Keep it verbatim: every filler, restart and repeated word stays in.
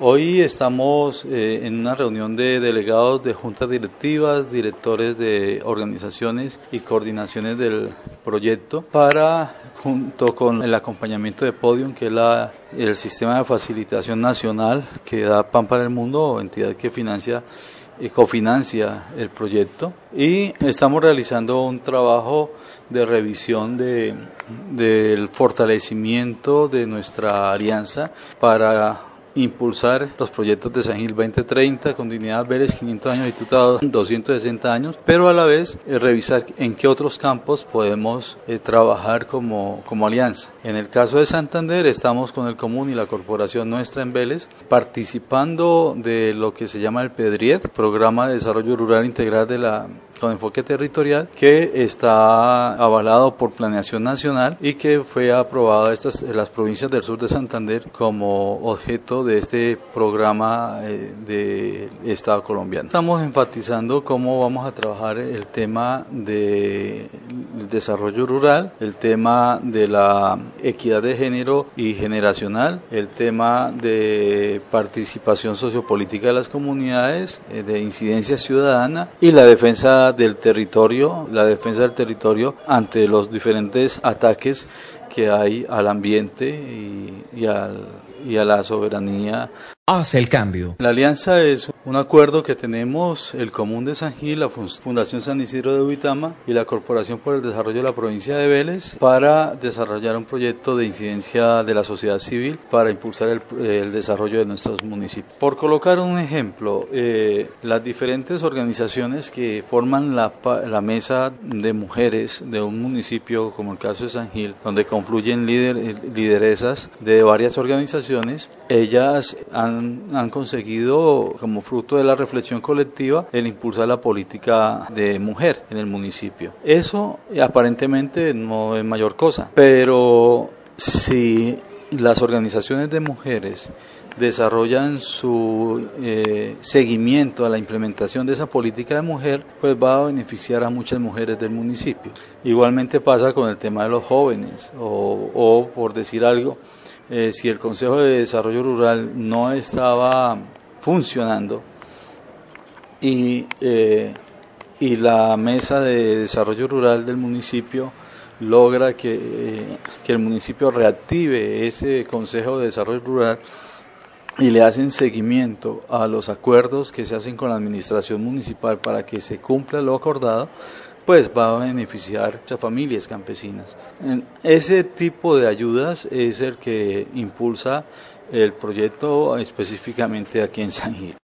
Hoy estamos eh, en una reunión de delegados de juntas directivas, directores de organizaciones y coordinaciones del proyecto para, junto con el acompañamiento de Podium, que es la, el sistema de facilitación nacional que da Pan para el Mundo, entidad que financia y cofinancia el proyecto, y estamos realizando un trabajo de revisión de, del fortalecimiento de nuestra alianza para impulsar los proyectos de San Gil veinte treinta con Dignidad Vélez quinientos años y Tuta doscientos sesenta años, pero a la vez eh, revisar en qué otros campos podemos eh, trabajar como, como alianza. En el caso de Santander estamos con el Común y la Corporación Nuestra en Vélez participando de lo que se llama el PEDRIET, Programa de Desarrollo Rural Integral de la con enfoque territorial, que está avalado por Planeación Nacional y que fue aprobado estas en las provincias del sur de Santander como objeto de este programa eh, del Estado colombiano. Estamos enfatizando cómo vamos a trabajar el tema del desarrollo rural, el tema de la equidad de género y generacional, el tema de participación sociopolítica de las comunidades, eh, de incidencia ciudadana y la defensa del territorio, la defensa del territorio ante los diferentes ataques que hay al ambiente y, y, al, y a la soberanía. Hace el cambio. La alianza es un acuerdo que tenemos el Común de San Gil, la Fundación San Isidro de Uitama y la Corporación por el Desarrollo de la Provincia de Vélez para desarrollar un proyecto de incidencia de la sociedad civil para impulsar el, el desarrollo de nuestros municipios. Por colocar un ejemplo, eh, las diferentes organizaciones que forman la, la mesa de mujeres de un municipio, como el caso de San Gil, donde confluyen líder, lideresas de varias organizaciones, ellas han Han, han conseguido, como fruto de la reflexión colectiva, el impulsar la política de mujer en el municipio. Eso aparentemente no es mayor cosa, pero si las organizaciones de mujeres desarrollan su eh, seguimiento a la implementación de esa política de mujer, pues va a beneficiar a muchas mujeres del municipio. Igualmente pasa con el tema de los jóvenes, o, o por decir algo, Eh, si el Consejo de Desarrollo Rural no estaba funcionando y, eh, y la Mesa de Desarrollo Rural del municipio logra que, eh, que el municipio reactive ese Consejo de Desarrollo Rural y le hacen seguimiento a los acuerdos que se hacen con la administración municipal para que se cumpla lo acordado, pues va a beneficiar a familias campesinas. Ese tipo de ayudas es el que impulsa el proyecto específicamente aquí en San Gil.